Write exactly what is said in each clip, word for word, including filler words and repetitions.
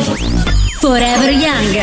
Forever Young.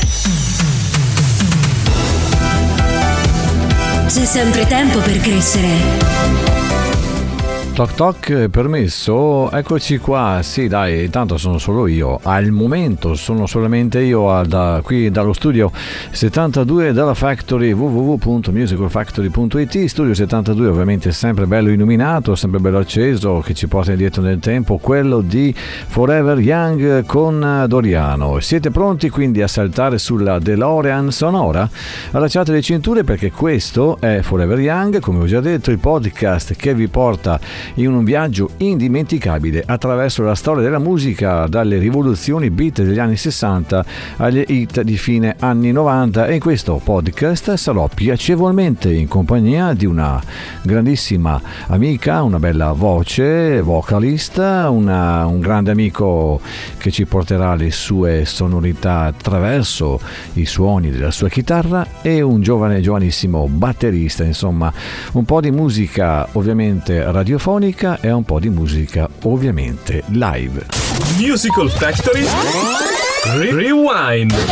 C'è sempre tempo per crescere. Toc toc, permesso? Eccoci qua. Sì, dai, tanto sono solo io. Al momento sono solamente io da, qui dallo studio settantadue della Factory, w w w punto musical factory punto i t. Studio settantadue ovviamente sempre bello illuminato, sempre bello acceso, che ci porta indietro nel tempo, quello di Forever Young con Doriano. Siete pronti quindi a saltare sulla DeLorean sonora? Allacciate le cinture perché questo è Forever Young, come ho già detto, il podcast che vi porta in un viaggio indimenticabile attraverso la storia della musica, dalle rivoluzioni beat degli anni sessanta agli hit di fine anni novanta, e in questo podcast sarò piacevolmente in compagnia di una grandissima amica, una bella voce, vocalist, una, un grande amico che ci porterà le sue sonorità attraverso i suoni della sua chitarra, e un giovane, giovanissimo batterista. Insomma, un po' di musica ovviamente radiofonica e un po' di musica ovviamente live. Musical Factory Rewind.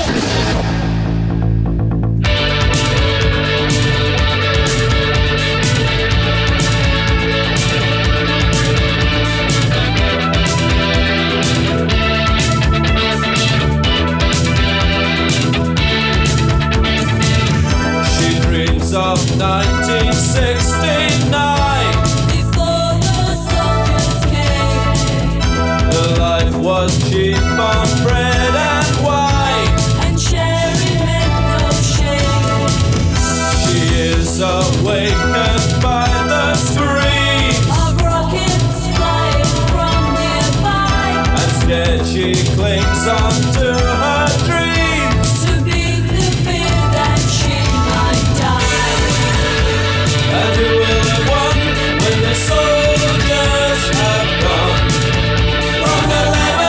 She dreams of nineteen sixty-nine. Was cheap on bread and wine, and cherry meant no shame. She is awakened by the scream of rockets flying from nearby. Instead she clings on to her dream, to beat the fear that she might die. And who will have won when the soldiers have gone from the Lebanon?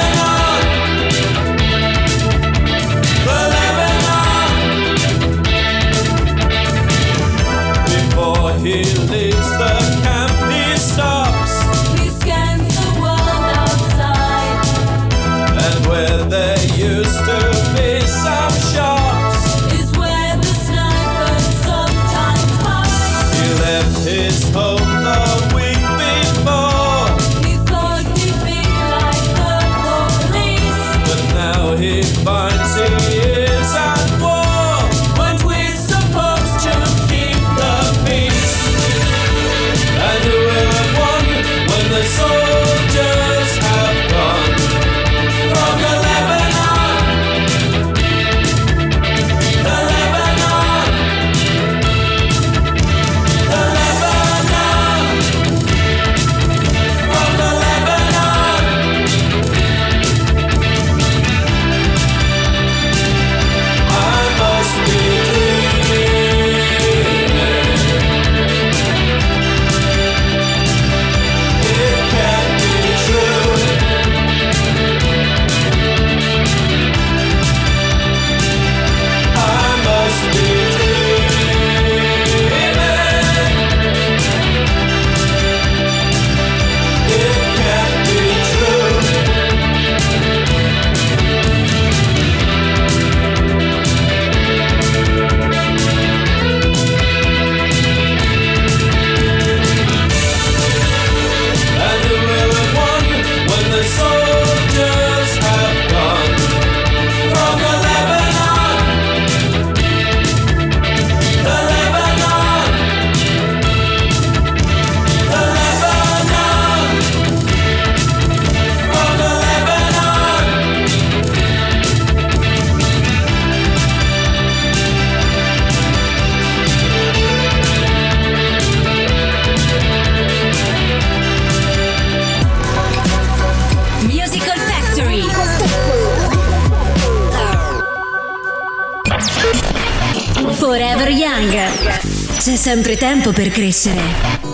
He leaves the camp, he stops, he scans the world outside, and where there used to be some shops is where the snipers sometimes hide. He left his home the week before, he thought he'd be like the police, but now he finds he is at war. Weren't we supposed to keep the peace? And who will have won when the soldiers have gone from the Lebanon? The Lebanon, the Lebanon, from the Lebanon. I must be Forever Young. C'è sempre tempo per crescere.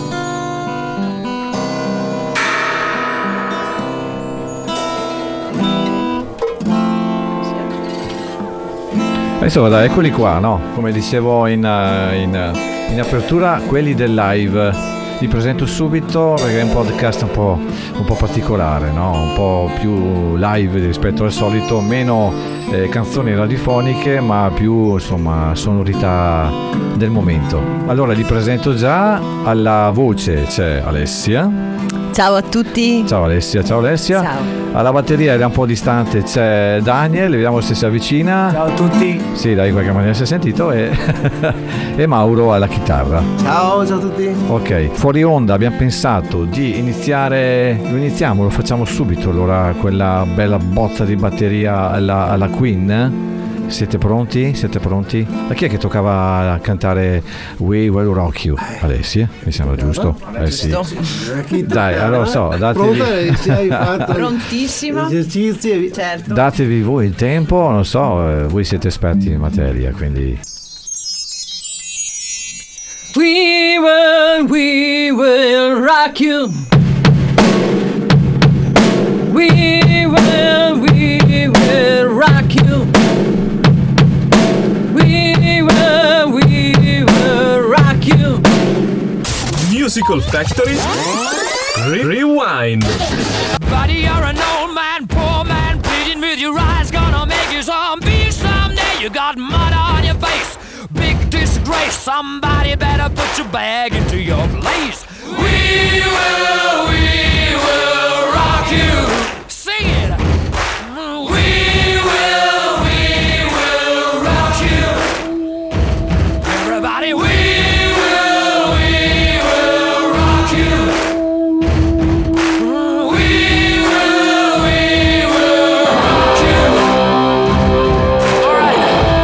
Insomma, eccoli qua, no? Come dicevo in, in, in apertura, quelli del live. li presento subito perché è un podcast un po', un po' particolare, no? Un po' più live rispetto al solito, meno eh, canzoni radiofoniche ma più insomma sonorità del momento. Allora li presento già. Alla voce c'è Alessia. Ciao a tutti. Ciao Alessia, ciao Alessia. Ciao. Alla batteria era un po' distante c'è Daniel, vediamo se si avvicina. Ciao a tutti. Sì, dai, in qualche maniera si è sentito. E, e Mauro alla chitarra. Ciao, ciao a tutti. Ok, fuori onda abbiamo pensato di iniziare, lo iniziamo, lo facciamo subito allora, quella bella botta di batteria alla, alla Queen. Siete pronti? Siete pronti? A chi è che toccava cantare We Will Rock You? Alessia, mi sembra giusto. Eh sì. Dai, allora so, datevi, Pronta, ci hai fatto Prontissima. esercizi e vi- Certo. datevi voi il tempo, non so, eh, voi siete esperti in materia, quindi... We will, we will rock you. We will, we will rock you. We will, we will rock you. Musical Factory Re- Rewind. Buddy, you're an old man, poor man, pleading with your eyes, gonna make you zombie someday. You got mud on your face, big disgrace. Somebody better put your bag into your place. We will, we will rock you. Sing it. We will, we will rock you. Everybody, we will, we will rock you. We will, we will rock you. All right.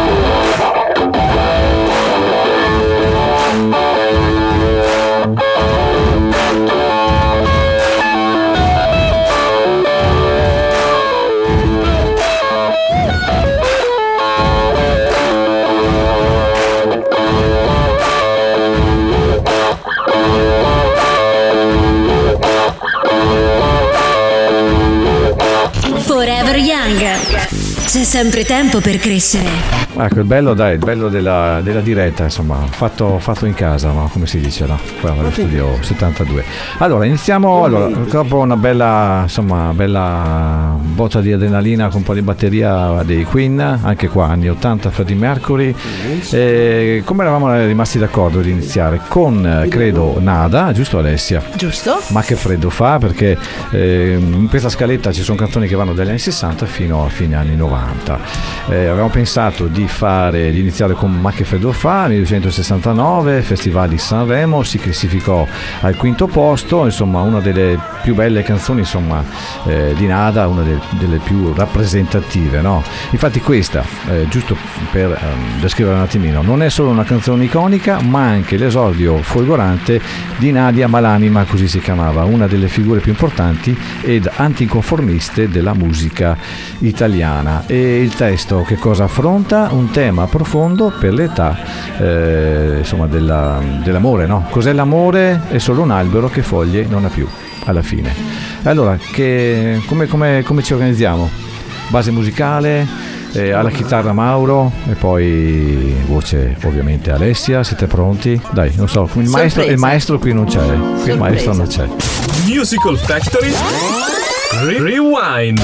Forever Young. C'è sempre tempo per crescere. Ecco, il bello, dai, il bello della, della diretta, insomma, fatto, fatto in casa, no? Come si dice, no? Qua nello studio settantadue. Allora, iniziamo, allora, dopo una bella, insomma, bella botta di adrenalina con un po' di batteria dei Queen, anche qua, anni ottanta, Freddie Mercury. E come eravamo rimasti d'accordo di iniziare? Con, credo, Nada, giusto Alessia? Giusto? Ma che freddo fa, perché eh, in questa scaletta ci sono canzoni che vanno dagli anni sessanta fino a fine anni novanta. Eh, avevamo pensato di fare di iniziare con Ma che freddo fa, millenovecentosessantanove, Festival di Sanremo, si classificò al quinto posto, insomma una delle più belle canzoni, insomma, eh, di Nada, una delle, delle più rappresentative, no? Infatti questa, eh, giusto per ehm, descrivere un attimino, non è solo una canzone iconica, ma anche l'esordio folgorante di Nadia Malanima, così si chiamava, una delle figure più importanti ed anticonformiste della musica italiana. E il testo che cosa affronta? Un tema profondo per l'età, eh, insomma, della, dell'amore, no? Cos'è l'amore? È solo un albero che foglie non ha più, alla fine. Allora, che, come, come, come ci organizziamo? Base musicale, eh, alla chitarra Mauro e poi voce ovviamente Alessia. Siete pronti? Dai, non so, il maestro, il maestro qui non c'è, qui il maestro non c'è. Musical Factory Re- Rewind.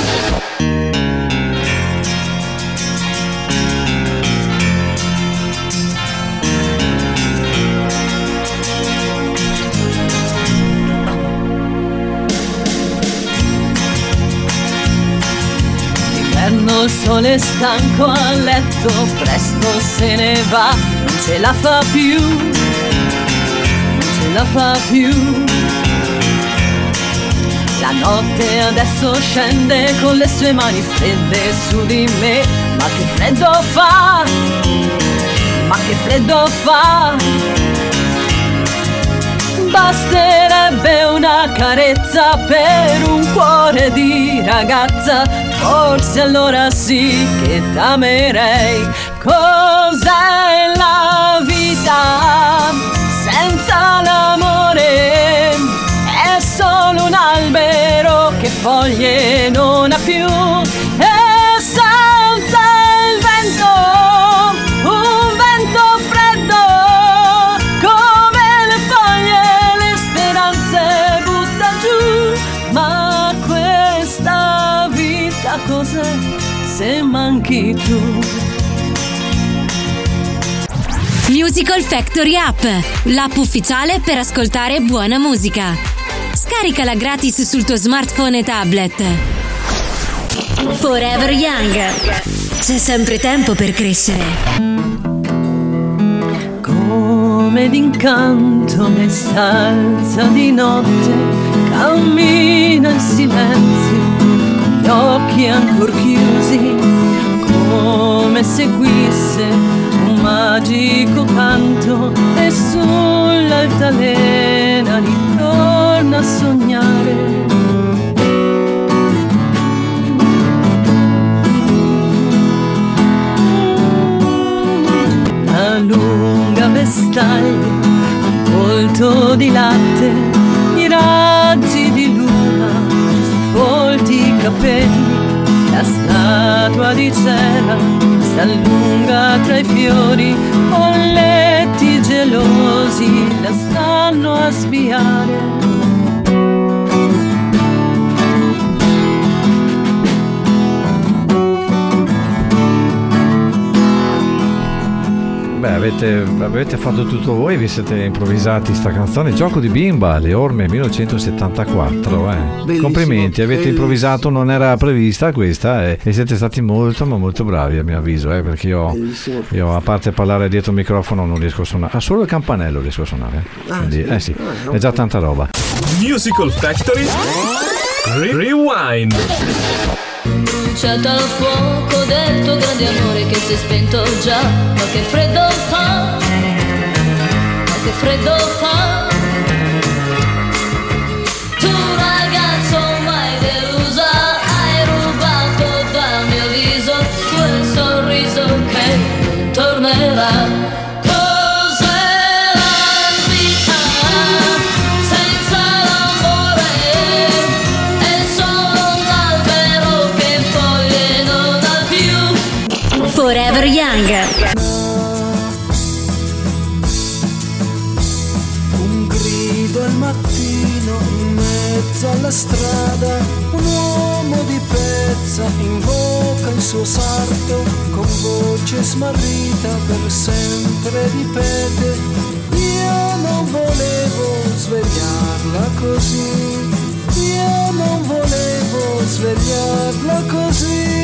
Il sole stanco a letto, presto se ne va, non ce la fa più, non ce la fa più. La notte adesso scende con le sue mani fredde su di me, ma che freddo fa, ma che freddo fa. Basterebbe una carezza per un cuore di ragazza, forse allora sì che t'amerei. Cos'è la vita senza l'amore? È solo un albero che foglie non ha più, e senza il vento, un vento freddo come le foglie, le se manchi tu. Musical Factory App, l'app ufficiale per ascoltare buona musica. Scaricala gratis sul tuo smartphone e tablet. Forever Young. C'è sempre tempo per crescere. Come d'incanto mi salza di notte, cammina in silenzio, gli occhi ancor chiusi, come seguisse un magico canto, e sull'altalena ritorna a sognare. La lunga vestaglia, volto di latte, i raggi di luna su folti capelli, la statua di cera s'allunga tra i fiori, folletti gelosi la stanno a spiare. Beh, avete, avete fatto tutto voi, vi siete improvvisati sta canzone, Gioco di bimba, Le Orme millenovecentosettantaquattro, eh. Bellissimo, Complimenti, avete bellissimo. improvvisato, non era prevista questa, eh, e siete stati molto ma molto bravi a mio avviso, eh, perché io, Bellissimo. io a parte parlare dietro il microfono non riesco a suonare, ah, solo il campanello riesco a suonare, Ah, quindi sì? eh sì, Ah, no. è già tanta roba. Musical Factory Re- Rewind. Bruciato al fuoco del tuo grande amore che si è spento già, ma che freddo fa, ma che freddo fa. Tu ragazzo mai delusa, hai rubato dal mio viso quel sorriso che non tornerà. Cos'è la vita senza l'amore? È solo un albero che foglie non ha più. Forever Young. Un grido al mattino in mezzo alla strada, un uomo di pezza invoca il suo sarto, con voce smarrita per sempre ripete: io non volevo svegliarla così, io non volevo svegliarla così.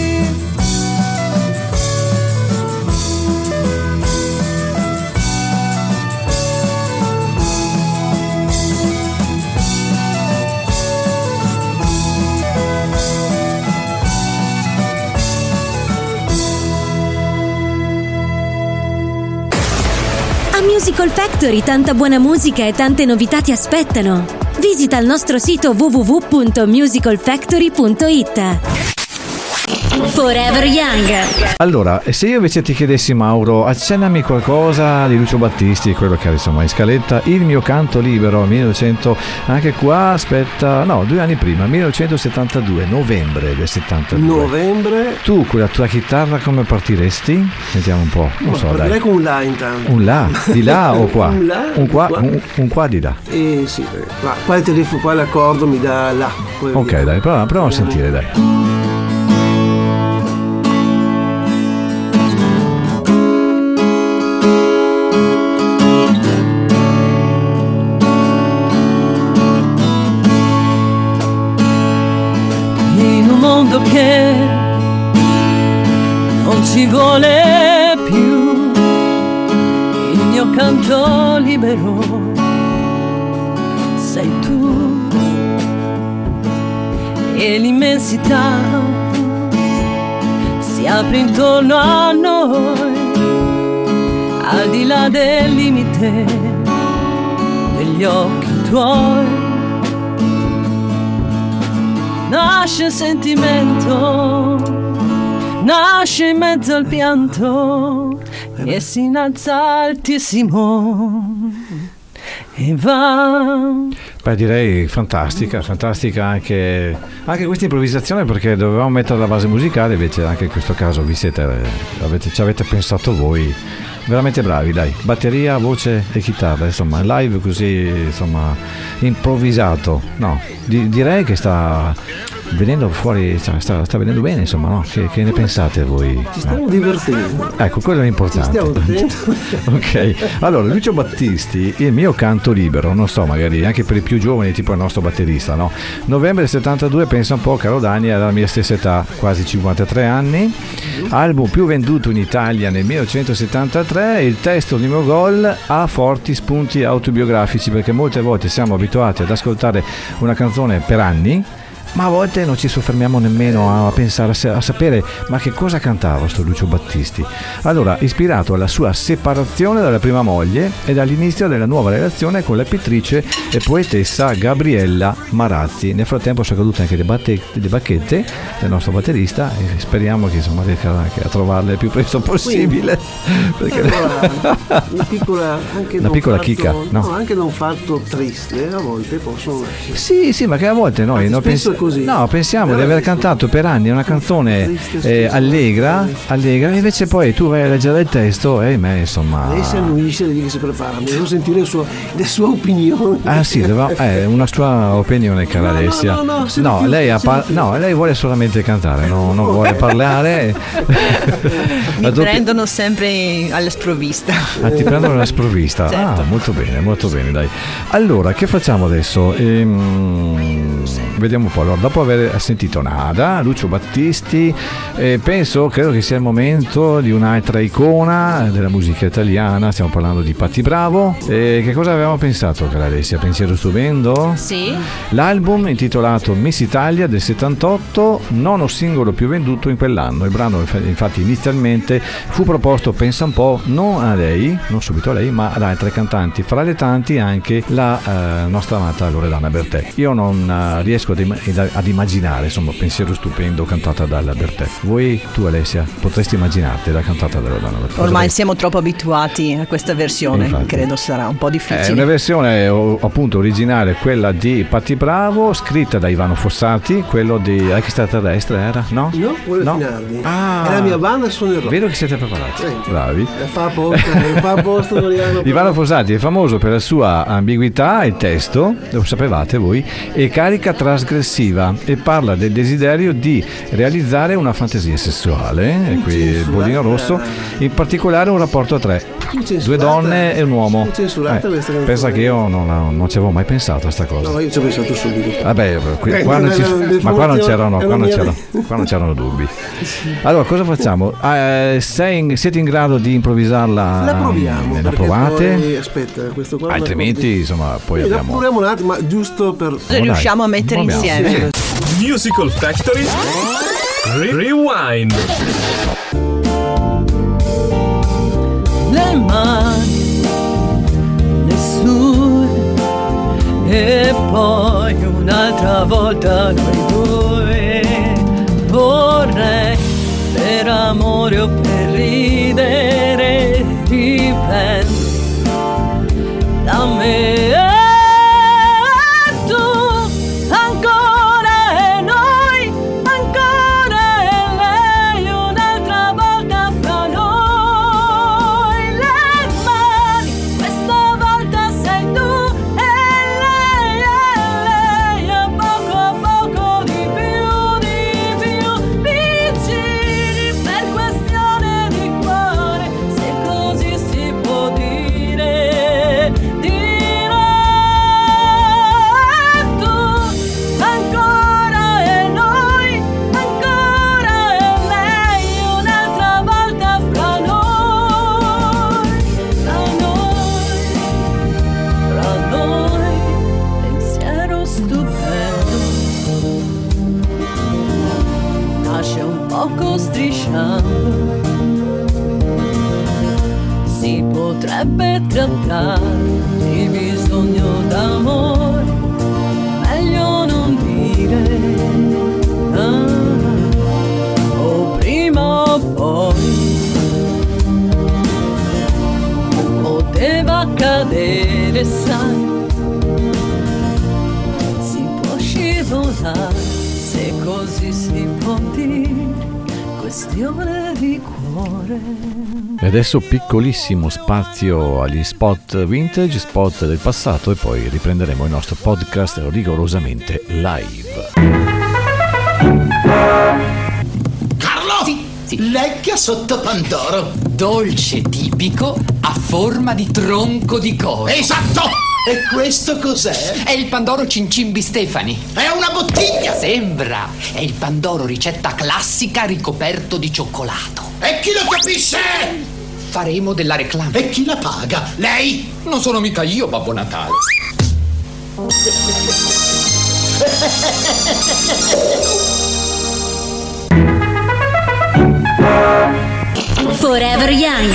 A Musical Factory tanta buona musica e tante novità ti aspettano. Visita il nostro sito w w w punto musical factory punto i t. Forever Young. Allora, e se io invece ti chiedessi, Mauro, accennami qualcosa di Lucio Battisti, quello che era insomma in scaletta, Il mio canto libero, millenovecento, anche qua aspetta, no, due anni prima, millenovecentosettantadue, novembre del settantadue. Novembre. Tu con la tua chitarra come partiresti? Sentiamo un po', non so, Partirei dai. con un la intanto. Un là, di là o qua? Un là, un qua, qua. un, un qua di là. Eh sì, perché qua, qua il telefono, qua l'accordo mi dà là. Poi Ok, vediamo. dai, proviamo, proviamo a sentire, dai. In un mondo che non ci vuole più, il mio canto libero sei tu, e l'immensità si apre intorno a noi, al di là del limite degli occhi tuoi. Nasce il sentimento, nasce in mezzo al pianto e si innalza altissimo e va. Beh, direi fantastica, fantastica anche, anche questa improvvisazione, perché dovevamo mettere la base musicale, invece anche in questo caso vi siete, avete, ci avete pensato voi. Veramente bravi, dai. Batteria, voce e chitarra, insomma, live così, insomma, improvvisato. No, di- direi che sta venendo fuori, cioè, sta, sta venendo bene, insomma, no? Che, che ne pensate voi? Ci stiamo Eh. divertendo. Ecco, quello è importante. Ci stiamo divertendo. Ok, allora Lucio Battisti, il mio canto libero, non so, magari anche per i più giovani, tipo il nostro batterista, no? Novembre settantadue, pensa un po', caro Dani, era la mia stessa età, quasi cinquantatré anni. Album più venduto in Italia nel millenovecentosettantatré. Il testo di Mio Gol ha forti spunti autobiografici, perché molte volte siamo abituati ad ascoltare una canzone per anni, ma a volte non ci soffermiamo nemmeno a pensare, a sapere ma che cosa cantava sto Lucio Battisti. Allora, ispirato alla sua separazione dalla prima moglie e dall'inizio della nuova relazione con la pittrice e poetessa Gabriella Marazzi. Nel frattempo sono cadute anche le, batte, le bacchette del nostro batterista e speriamo che insomma riesca anche a trovarle il più presto possibile. Perché Allora, una piccola, anche una non piccola fatto, chicca, no? no, anche non fatto triste, a volte possono essere. Sì, sì, ma che a volte noi Anzi, non spesso pens- è così. no, pensiamo Però di aver è triste. cantato per anni una canzone Triste, eh, spesso. allegra, allegra, e invece poi tu vai a leggere il testo e me insomma. Lei si annuisce e dice che si prepara, devo sentire il suo- le sue opinioni. Ah sì, deve- è una sua opinione, cara No, no, Alessia. no, no, se ne fiuta, lei, ha se ne par- fiuta. no, lei vuole solamente cantare, no, non vuole parlare. Mi La doppia- prendono sempre alla sprovvista. Ah, ti prendono la sprovvista. Certo. Ah, molto bene, molto bene, dai. Allora, che facciamo adesso? Ehm, vediamo un po'. Allora, dopo aver sentito Nada, Lucio Battisti, eh, penso, credo che sia il momento di un'altra icona della musica italiana. Stiamo parlando di Patti Bravo. Eh, che cosa avevamo pensato, cara Alessia? Pensiero stupendo? Sì. L'album intitolato Miss Italia del settantotto, nono singolo più venduto in quell'anno. Il brano infatti inizialmente fu proposto, pensa un po', non a lei, non subito a lei, ma ad altre cantanti, fra le tanti anche la eh, nostra amata Loredana Bertè. Io non eh, riesco ad, im- ad immaginare, insomma, Pensiero stupendo cantata dalla Bertè. Voi, tu Alessia, potresti immaginarti la cantata da Loredana Bertè? Ormai siamo troppo abituati a questa versione, Infatti. credo sarà un po' È difficile. una versione o- appunto originale, quella di Patti Bravo, scritta da Ivano Fossati, quello di Extraterrestre era, no? No, vuole No? finarli. Ah. È la mia banda, suonerò. Vedo che siete preparati, Sì. bravi. La fa apposta, la fa apposta, Doriano. Ivano Fossati è famoso per la sua ambiguità, il testo, lo sapevate voi, e carica trasgressiva, e parla del desiderio di realizzare una fantasia sessuale, e qui il Incensurata. bollino rosso, in particolare un rapporto a tre, Incensurata. due donne e un uomo. Incensurata questa canzone. pensa che io non, non ci avevo mai pensato a sta cosa. No, io ci ho pensato subito. Vabbè, qui- Eh, qua non ci- le ma qua non informazioni c'erano, qua erano non mie. c'erano, qua non c'erano dubbi. Allora, cosa facciamo? Eh, sei in- siete in grado di improvvisarla? La proviamo. La perché poi, poi- aspetta, questo qua. altrimenti, insomma, poi Sì, la abbiamo. proviamo un attimo, ma giusto per. dai, Riusciamo a mettere proviamo. insieme. Musical Factory Re- Rewind. Le mani, le sue, e poi un'altra volta noi due. Vorrei, per amore o per ridere, riprendi da me e tu, ancora e noi, ancora e lei, un'altra volta fra noi. Le mani, questa volta sei tu e lei, e lei, a poco a poco di più, di più, vicini per questione di cuore, se così si può dire, dire tu, ancora e noi, ancora e lei, un'altra volta fra noi, fra noi, fra noi, pensiero stupendo, nasce un poco strisciando, si potrebbe trattare di bisogno d'amore, meglio non dire, ah, o prima o poi poteva accadere, sai, si può scivolare, se così si può dire, questione di cuore. E adesso piccolissimo spazio agli spot vintage, spot del passato, e poi riprenderemo il nostro podcast rigorosamente live. Sì. Lecca sotto Pandoro. Dolce tipico a forma di tronco di coro. Esatto! E questo cos'è? È il Pandoro Cincimbi Stefani. È una bottiglia! Sembra. È il Pandoro ricetta classica ricoperto di cioccolato. E chi lo capisce? Faremo della reclama. E chi la paga? Lei? Non sono mica io, Babbo Natale. Forever Young.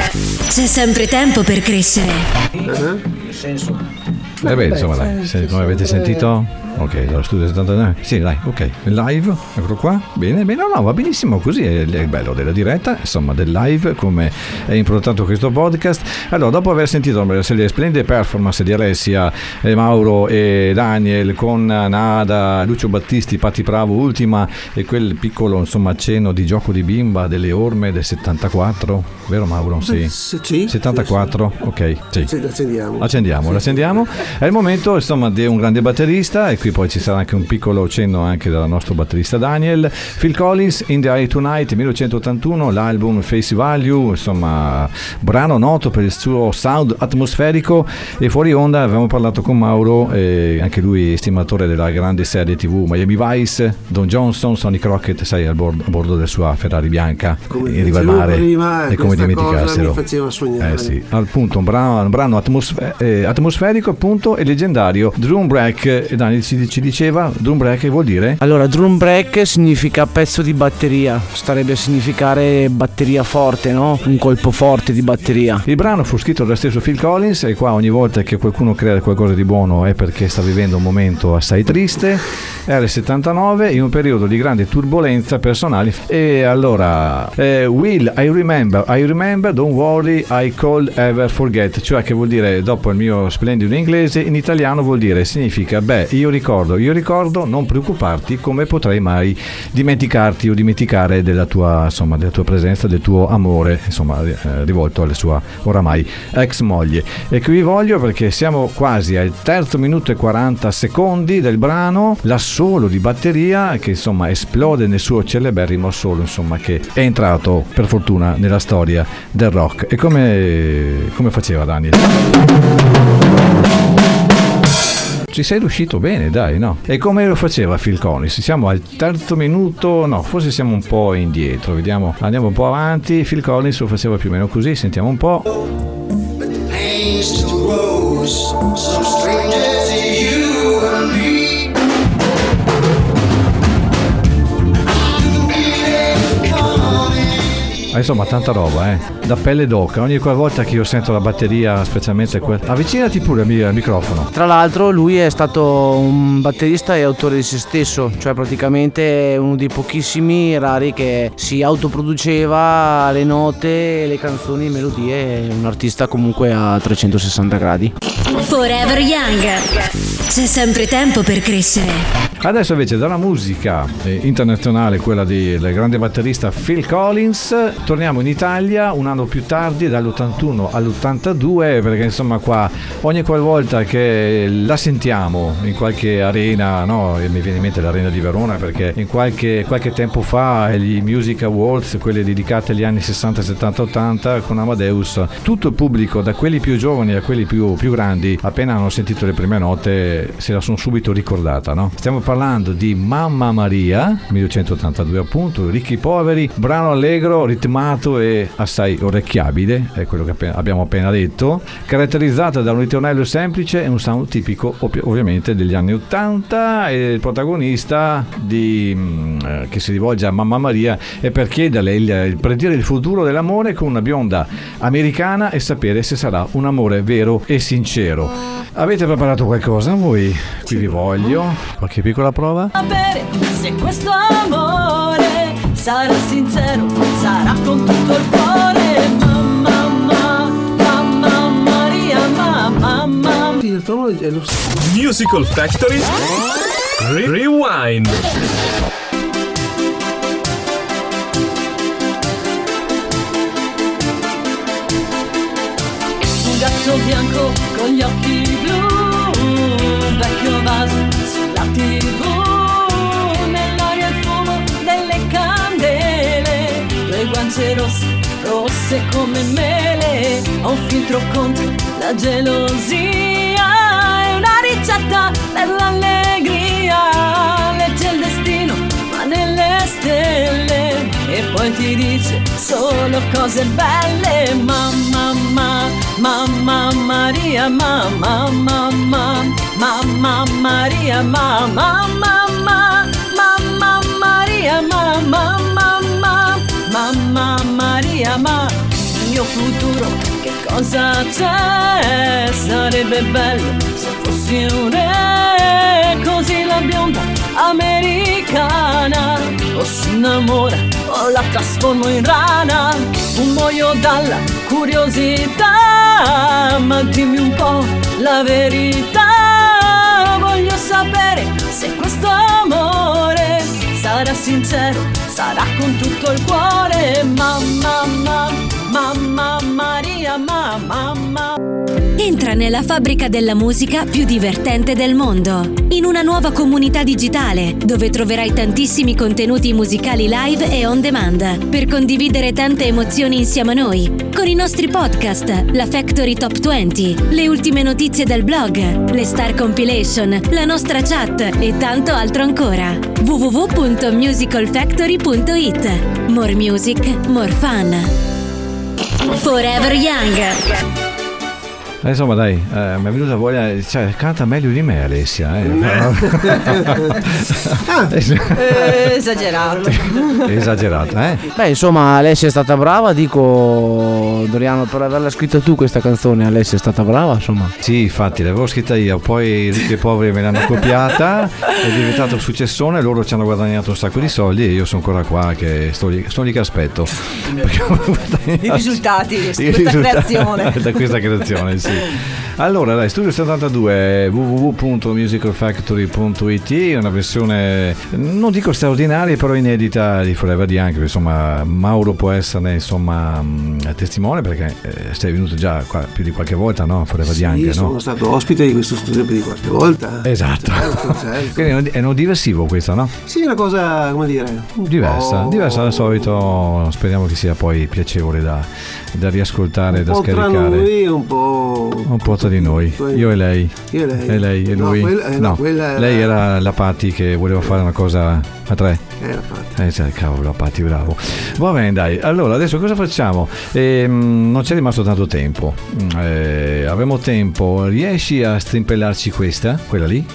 C'è sempre tempo per crescere. Uh-huh. Nel senso? Eh beh, insomma, dai, se, come avete sentito? Ok, dallo studio settantanove. Sì, dai, ok. Live, eccolo qua. Bene, bene, no, no, va benissimo così. È il bello della diretta, insomma, del live, come è improntato questo podcast. Allora, dopo aver sentito le splendide performance di Alessia, eh, Mauro e Daniel con Nada, Lucio Battisti, Patti Bravo, Ultima e quel piccolo, insomma, accenno di gioco di bimba delle orme del settantaquattro, vero Mauro? Sì. Sì. settantaquattro, sì, sì. Ok, sì. Sì, l'accendiamo. Accendiamo, l'accendiamo. È il momento, insomma, di un grande batterista e qui poi ci sarà anche un piccolo cenno anche dal nostro batterista Daniel. Phil Collins, In the Eye Tonight, millenovecentottantuno, l'album Face Value, insomma, brano noto per il suo sound atmosferico. E fuori onda avevamo parlato con Mauro, eh, anche lui estimatore della grande serie tivù Miami Vice, Don Johnson, Sonny Crockett, sai, a bordo, a bordo della sua Ferrari bianca come in riva al mare, prima, e come dimenticarselo. Mi faceva sognare. Eh sì, appunto un brano, un brano atmosfer- eh, atmosferico appunto e leggendario. Drum Break, Daniel ci, ci diceva, Drum Break vuol dire? Allora, drum break significa pezzo di batteria, starebbe a significare batteria forte, no? Un colpo forte di batteria. Il brano fu scritto dallo stesso Phil Collins e qua ogni volta che qualcuno crea qualcosa di buono è perché sta vivendo un momento assai triste. Era il settantanove, in un periodo di grande turbolenza personale. E allora eh, Will, I remember, I remember, don't worry, I call ever forget, cioè che vuol dire, dopo il mio splendido inglese, in italiano vuol dire, significa, beh, io ricordo, io ricordo, non preoccuparti, come potrei mai dimenticarti o dimenticare della tua, insomma, della tua presenza, del tuo amore, insomma, eh, rivolto alla sua oramai ex moglie. E qui vi voglio perché siamo quasi al terzo minuto e quaranta secondi del brano, l'assolo di batteria che insomma esplode nel suo celeberrimo assolo, insomma, che è entrato per fortuna nella storia del rock. E come, come faceva Daniel? Ci sei riuscito bene, dai, no? E come lo faceva Phil Collins? Siamo al terzo minuto, no, forse siamo un po' indietro, vediamo, andiamo un po' avanti. Phil Collins lo faceva più o meno così, sentiamo un po'. Ah, insomma, tanta roba, eh. Da pelle d'oca. Ogni volta che io sento la batteria, specialmente quella. Avvicinati pure al microfono. Tra l'altro, lui è stato un batterista e autore di se stesso, cioè praticamente è uno dei pochissimi rari che si autoproduceva le note, le canzoni, le melodie. Un artista comunque a trecentosessanta gradi. Forever Young. C'è sempre tempo per crescere. Adesso invece dalla musica internazionale, quella del grande batterista Phil Collins, torniamo in Italia un anno più tardi, dall'ottantuno all'ottantadue, perché insomma qua ogni qualvolta che la sentiamo in qualche arena, no, e mi viene in mente l'arena di Verona perché in qualche, qualche tempo fa gli Music Awards, quelle dedicate agli anni sessanta, settanta, ottanta, con Amadeus, tutto il pubblico, da quelli più giovani a quelli più, più grandi, appena hanno sentito le prime note se la sono subito ricordata, no? Stiamo parlando di Mamma Maria, millenovecentottantadue appunto, Ricchi Poveri, brano allegro, ritmato e assai orecchiabile, è quello che appena, abbiamo appena detto, caratterizzata da un ritornello semplice e un sound tipico ov- ovviamente degli anni ottanta, e il protagonista di, mh, che si rivolge a Mamma Maria è per chiederle il, il predire il futuro dell'amore con una bionda americana e sapere se sarà un amore vero e sincero. Avete preparato qualcosa voi? Qui vi voglio qualche piccola prova. Sapere se questo amore sarà sincero, sarà con tutto il cuore. Mamma, mamma, mamma Maria, mamma, mamma. Sì, il tono è lo stesso. Musical Factory Re- Rewind. Un gatto bianco con gli occhi blu, un vecchio vaso sulla tivù, nell'aria il fumo delle candele, rosse come mele, ho un filtro contro la gelosia, è una ricetta per l'allegria, legge il destino ma nelle stelle, e poi ti dice solo cose belle. Mamma, mamma, mamma Maria, mamma, mamma, mamma Maria, mamma, mamma, mamma Maria, mamma, mamma, mamma Maria, ma il mio futuro che cosa c'è? Sarebbe bello se fossi un re, così la bionda americana o si innamora o la trasformo in rana, un muoio dalla curiosità, ma dimmi un po' la verità, voglio sapere se questo amore sarà sincero, sarà con tutto il cuore. Mamma, mamma, mamma Maria, mamma, mamma. Entra nella fabbrica della musica più divertente del mondo, in una nuova comunità digitale dove troverai tantissimi contenuti musicali live e on demand per condividere tante emozioni insieme a noi, con i nostri podcast, la Factory Top venti, le ultime notizie del blog, le Star Compilation, la nostra chat e tanto altro ancora. w w w punto musical factory punto i t. More music, more fun. Forever Young. Eh, insomma dai, eh, mi è venuta voglia, cioè canta meglio di me Alessia, eh. ah, eh, esagerato esagerato eh? Beh, insomma, Alessia è stata brava, dico Doriano, per averla scritta tu questa canzone. Alessia è stata brava, insomma. Sì, infatti l'avevo scritta io, poi i ricchi e poveri me l'hanno copiata, è diventato un successone, loro ci hanno guadagnato un sacco di soldi e io sono ancora qua che sto lì, sto lì che aspetto i risultati di I questa risultati creazione da questa creazione, sì. Allora dai, Studio settantadue, w w w punto musical factory punto i t, una versione non dico straordinaria però inedita di Forever Young, insomma Mauro può esserne insomma testimone perché eh, sei venuto già qua più di qualche volta, no? Forever sì, Young, sono no? stato ospite di questo studio più di qualche volta. Esatto, certo, certo. Quindi è un diversivo questa, no? Sì, è una cosa, come dire, diversa, po'... diversa dal solito, speriamo che sia poi piacevole da, da riascoltare e da scaricare. Un po' tra noi, un po'... un po' tra di noi, io e lei, io e lei, e lei e no, lui. quella, eh, no, no, quella era... lei era la Patti che voleva fare una cosa a tre. Era Patti. Eh, cioè, cavolo, la Patti, bravo. Va bene, dai. Allora, adesso cosa facciamo? Ehm, non c'è rimasto tanto tempo. Eh, avremo tempo. Riesci a strimpellarci questa? Quella lì?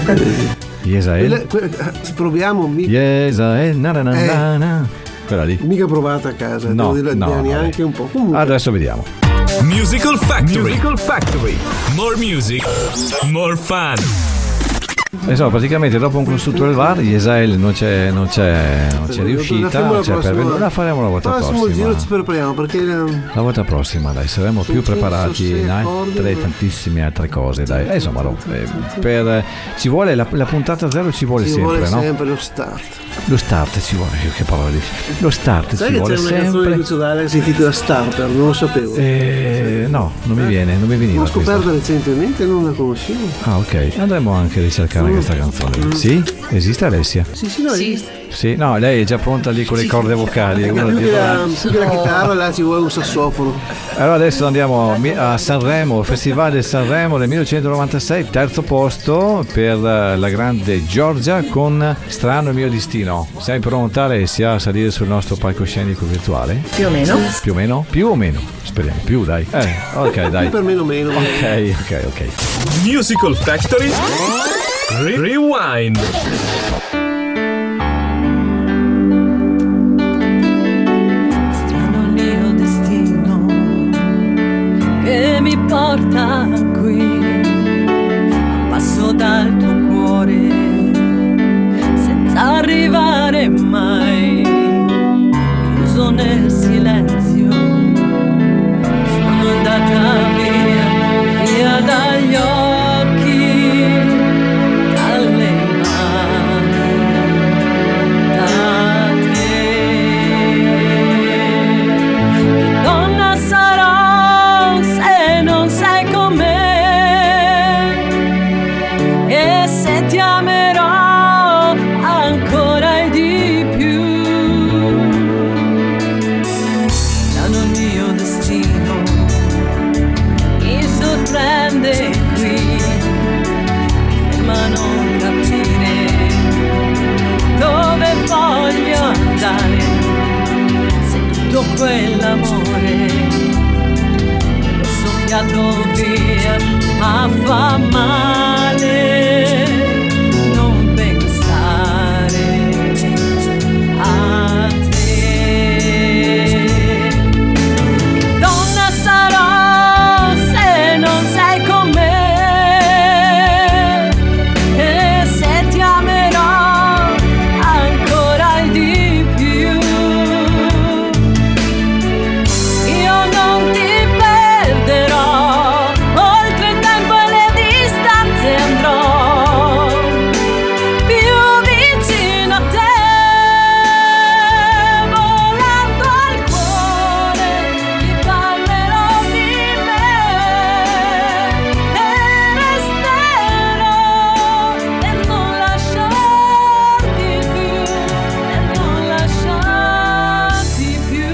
Yesael? Quella, quella, proviamo. Mi... Yesael, na na na na na. Quella lì? Mica provata a casa, no, devo dire no, neanche un po'. Comunque. Adesso vediamo. Musical Factory. Musical Factory. More music, more fun. Insomma, praticamente dopo un costrutto del V A R, Yesael non c'è, non c'è, non c'è riuscita, non c'è pervenuta. La faremo la volta prossima. Il prossimo giro ci prepariamo perché la volta prossima, dai, saremo più preparati in altre tantissime altre cose, dai. Eh, insomma, no, eh, per, ci vuole la, la puntata zero ci vuole ci sempre, vuole no? sempre lo start. Lo start ci vuole, che parola dici? Lo start sai ci che vuole c'è una sempre. canzone di Lucio Dalla che si intitola Starter, non lo sapevo. Eh, no, non mi viene, non mi veniva. L'ho scoperta questa. recentemente e non la conoscevo. Ah, ok, andremo anche a ricercare mm. questa canzone. Mm. Sì? Esiste Alessia? Sì, sì, no, sì. esiste. Sì, no, lei è già pronta lì con le corde vocali. Più Uno che la, dietro... più che la chitarra, là ci vuole un sassofono. Allora adesso andiamo a Sanremo, Festival del Sanremo del millenovecentonovantasei, terzo posto per la grande Giorgia con Strano il mio destino. Sei pronta Alessia a salire sul nostro palcoscenico virtuale? Più o meno. Più o meno? Più o meno? Speriamo, più dai. Eh, ok dai. Più per meno meno. Ok, ok, ok. Musical Factory Re- Rewind. Che mi porta qui, passo dal tuo cuore, senza arrivare mai, chiuso nel silenzio, sono andata via, via dagli occhi, dalle mani, da te. Che donna sarò se non sei con me, e se ti amerò ancora di più, quell'amore l'ho soffiato via, ma fa male non pensare a te. Donna sarò se non sei con me, e se ti amerò ancora di più. Io non ti perderò, oltre il tempo e le distanze andrò più vicino a te, volando al cuore ti parlerò di me e resterò per non lasciarti più, per non lasciarti più.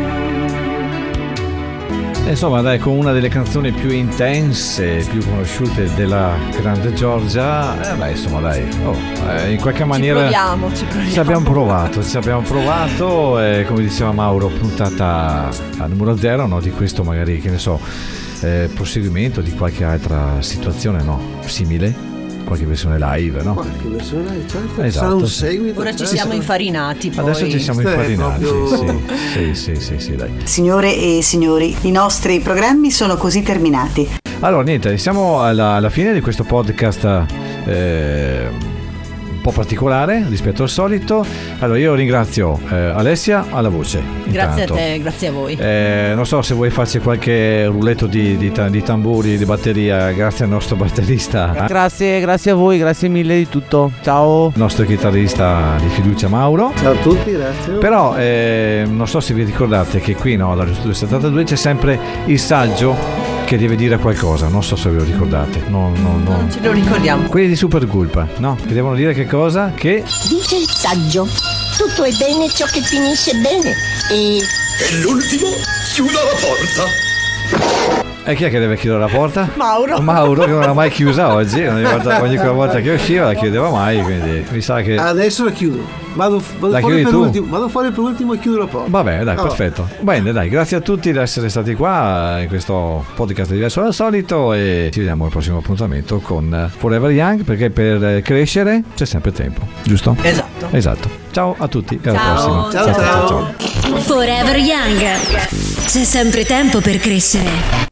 Insomma, dai, con una delle canzoni più intense, più conosciute della grande Giorgia, eh, beh, insomma, dai, oh, eh, in qualche maniera proviamo, ci proviamo. ci abbiamo provato, ci abbiamo provato, e come diceva Mauro, puntata a numero zero, no, di questo magari, che ne so, eh, proseguimento di qualche altra situazione, no, simile, qualche versione live, no? Qualche versione live, certo. Esatto, Sarà un sì. seguito. Ora ci certo. siamo infarinati poi. Adesso ci siamo Sì, infarinati, proprio- sì, sì, sì, sì, sì, dai. Signore e signori, i nostri programmi sono così terminati. Allora, niente, siamo alla, alla fine di questo podcast eh, un po' particolare rispetto al solito. Allora, io ringrazio eh, Alessia alla voce. Grazie intanto. a te, grazie a voi. Eh, non so se vuoi farci qualche rulletto di, di, ta- di tamburi, di batteria, grazie al nostro batterista, Grazie, grazie a voi, grazie mille di tutto. Ciao. il nostro chitarrista di fiducia Mauro. Ciao a tutti, grazie. Però eh, non so se vi ricordate che qui, no, dallo studio settantadue c'è sempre il saggio che deve dire qualcosa, non so se ve lo ricordate. No, no, no. Non ce lo ricordiamo. Quelli di Super Gulpa, no? Che devono dire che cosa? Che Dice il saggio, tutto è bene ciò che finisce bene. E E l'ultimo chiuda la porta. E chi è che deve chiudere la porta? Mauro. Mauro, che non l'ha mai chiusa oggi. Ogni volta, ogni volta che usciva la chiudeva mai, quindi mi sa che... Adesso la chiudo. Vado, vado, La fuori, chiudi per tu? ultimo, vado fuori per ultimo e chiudo la porta. Vabbè, dai, No. perfetto. Bene, dai, grazie a tutti di essere stati qua in questo podcast diverso dal solito, e ci vediamo al prossimo appuntamento con Forever Young, perché per crescere c'è sempre tempo, giusto? Esatto. Esatto. Ciao a tutti e alla Ciao. prossima. Ciao, ciao. Forever Young. C'è sempre tempo per crescere.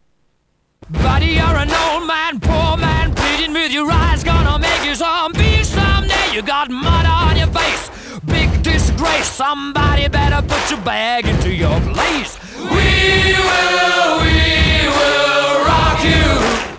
Buddy, you're an old man, poor man, pleading with your eyes, gonna make you some peace someday. You got mud on your face, big disgrace. Somebody better put your bag into your place. We will, we will rock you.